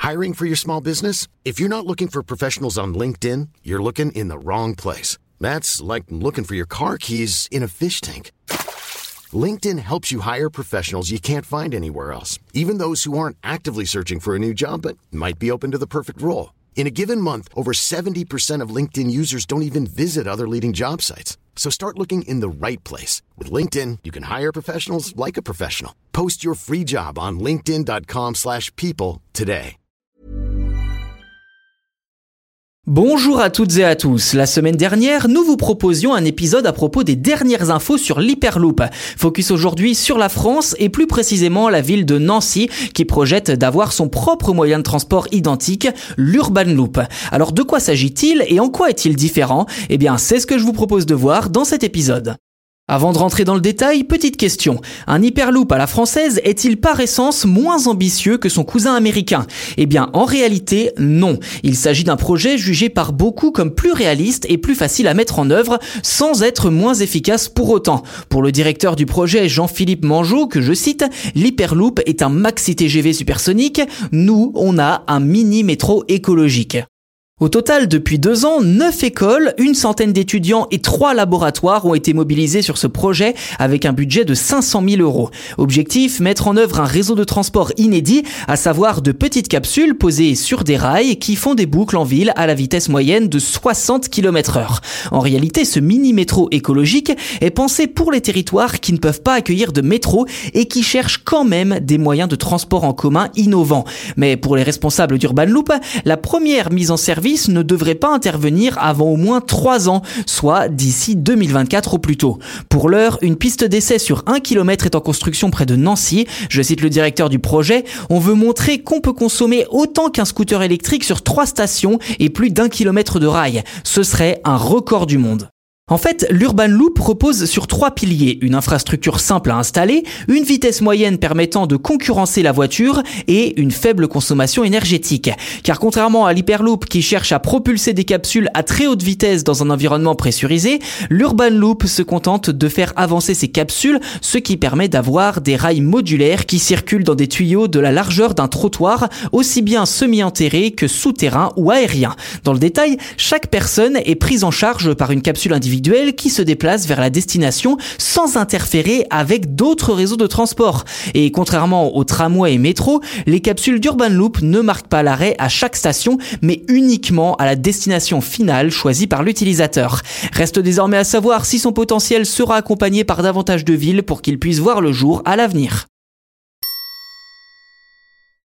Hiring for your small business? If you're not looking for professionals on LinkedIn, you're looking in the wrong place. That's like looking for your car keys in a fish tank. LinkedIn helps you hire professionals you can't find anywhere else, even those who aren't actively searching for a new job but might be open to the perfect role. In a given month, over 70% of LinkedIn users don't even visit other leading job sites. So start looking in the right place. With LinkedIn, you can hire professionals like a professional. Post your free job on linkedin.com/people today. Bonjour à toutes et à tous. La semaine dernière, nous vous proposions un épisode à propos des dernières infos sur l'Hyperloop. Focus aujourd'hui sur la France et plus précisément la ville de Nancy qui projette d'avoir son propre moyen de transport identique, l'Urban Loop. Alors de quoi s'agit-il et en quoi est-il différent ? Eh bien, c'est ce que je vous propose de voir dans cet épisode. Avant de rentrer dans le détail, petite question. Un Hyperloop à la française est-il par essence moins ambitieux que son cousin américain ? Eh bien, en réalité, non. Il s'agit d'un projet jugé par beaucoup comme plus réaliste et plus facile à mettre en œuvre, sans être moins efficace pour autant. Pour le directeur du projet, Jean-Philippe Mangeot, que je cite, l'Hyperloop est un maxi TGV supersonique. Nous, on a un mini métro écologique. Au total, depuis 2 ans, 9 écoles, une centaine d'étudiants et 3 laboratoires ont été mobilisés sur ce projet avec un budget de 500 000 €. Objectif, mettre en œuvre un réseau de transport inédit, à savoir de petites capsules posées sur des rails qui font des boucles en ville à la vitesse moyenne de 60 km/h. En réalité, ce mini-métro écologique est pensé pour les territoires qui ne peuvent pas accueillir de métro et qui cherchent quand même des moyens de transport en commun innovants. Mais pour les responsables d'Urban Loop, la première mise en service ne devrait pas intervenir avant au moins 3 ans, soit d'ici 2024 au plus tôt. Pour l'heure, une piste d'essai sur 1 km est en construction près de Nancy. Je cite le directeur du projet, on veut montrer qu'on peut consommer autant qu'un scooter électrique sur 3 stations et plus d'1 kilomètre de rail. Ce serait un record du monde. En fait, l'Urban Loop repose sur 3 piliers, une infrastructure simple à installer, une vitesse moyenne permettant de concurrencer la voiture et une faible consommation énergétique. Car contrairement à l'Hyperloop qui cherche à propulser des capsules à très haute vitesse dans un environnement pressurisé, l'Urban Loop se contente de faire avancer ces capsules, ce qui permet d'avoir des rails modulaires qui circulent dans des tuyaux de la largeur d'un trottoir, aussi bien semi-enterrés que souterrains ou aériens. Dans le détail, chaque personne est prise en charge par une capsule individuelle qui se déplace vers la destination sans interférer avec d'autres réseaux de transport. Et contrairement aux tramways et métros, les capsules d'Urban Loop ne marquent pas l'arrêt à chaque station, mais uniquement à la destination finale choisie par l'utilisateur. Reste désormais à savoir si son potentiel sera accompagné par davantage de villes pour qu'il puisse voir le jour à l'avenir.